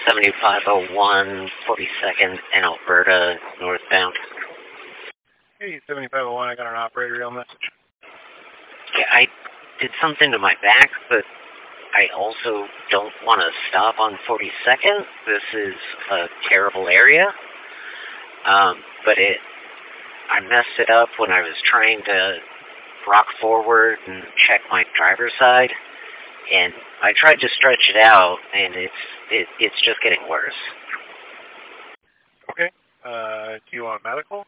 7501 42nd in Alberta, northbound. Hey, 7501, I got an operator rail message. Yeah, I did something to my back, but I also don't want to stop on 42nd. This is a terrible area. But I messed it up when I was trying to rock forward and check my driver's side, and I tried to stretch it out, and it's just getting worse. Okay. Do you want medical?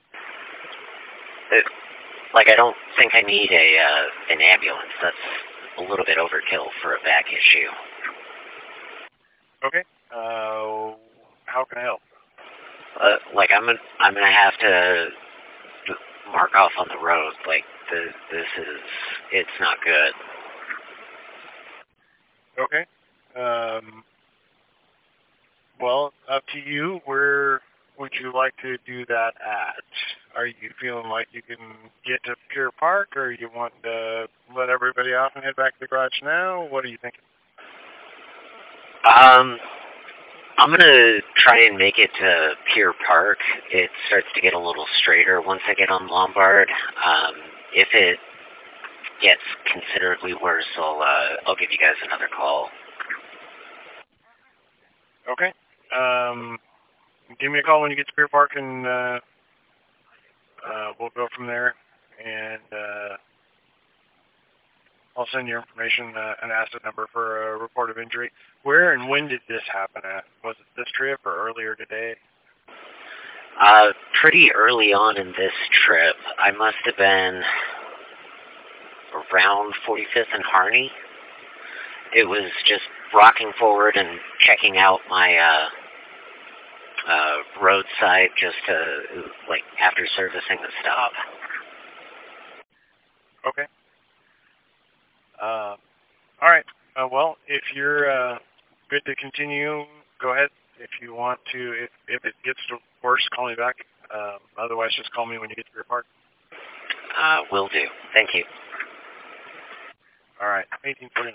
I don't think I need an ambulance. That's a little bit overkill for a back issue. Okay. How can I help? I'm gonna have to mark off on the road. It's not good. Okay. Well, up to you. Where would you like to do that at? Are you feeling like you can get to Pier Park, or you want to let everybody off and head back to the garage now? What are you thinking? I'm gonna try and make it to Pier Park. It starts to get a little straighter once I get on Lombard. If it gets considerably worse, I'll give you guys another call. Okay. Give me a call when you get to Pier Park, and we'll go from there. And I'll send you information, an asset number for a report of injury. Where and when did this happen at? Was it this trip or earlier today? Pretty early on in this trip. I must have been around 45th and Harney. It was just rocking forward and checking out my roadside just to, after servicing the stop. Okay. All right. Well, if you're good to continue, go ahead. If you want to, if it gets worse, call me back. Otherwise, just call me when you get to your park. Will do. Thank you. All right. 1849.